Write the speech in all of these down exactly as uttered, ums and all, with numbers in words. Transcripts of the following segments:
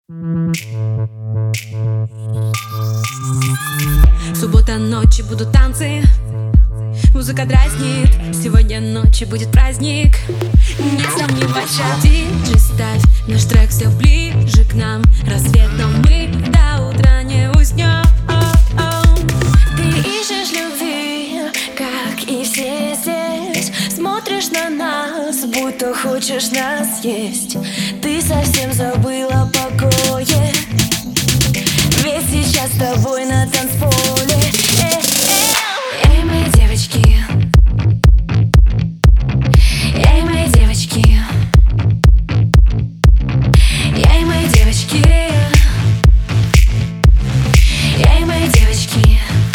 Суббота, ночи будут танцы, музыка дразнит. Сегодня ночью будет праздник, не сомневайся. Диджей, ставь наш трек все ближе к нам. Рассвет, но мы до утра не уснем. Ты ищешь любви, как и все здесь. Смотришь на нас, будто хочешь нас есть. Ты совсем забыла о покое, ведь сейчас с тобой на танцполе. Эй, эй, эй, мои девочки, эй, мои девочки, эй, мои девочки, эй, мои девочки.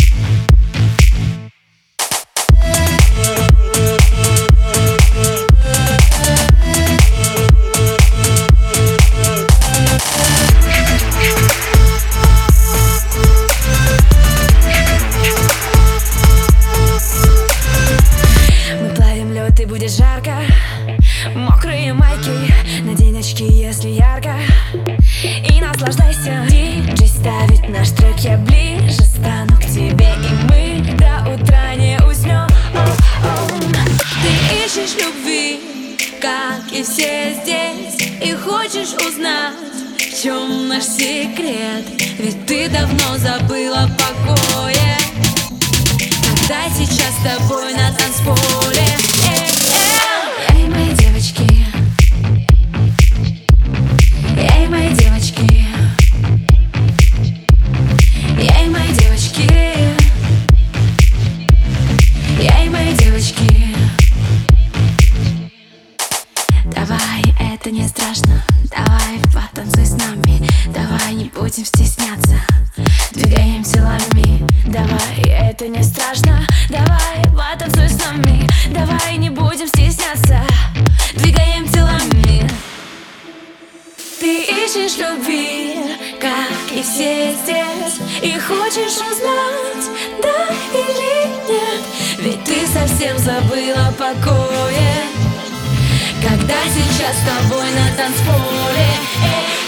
Ты будешь жарко, мокрые майки, надень очки, если ярко, и наслаждайся. Диджей ставит наш трек, я ближе стану к тебе, и мы до утра не уснем. Ты ищешь любви, как и все здесь, и хочешь узнать, в чем наш секрет, ведь ты давно забыла о покое, когда сейчас с тобой на танцполе. Эй, мои девочки, эй, мои девочки, эй, мои девочки, эй, мои девочки. Давай, это не страшно, давай потанцуй с нами, давай не будем стесняться, двигаем телами. Давай, это не страшно, давай потанцуй с нами, давай не будем стесняться, двигаем телами. Ты ищешь любви, как и все здесь, и хочешь узнать, да или нет, ведь ты совсем забыла о покое, когда сейчас с тобой на танцполе.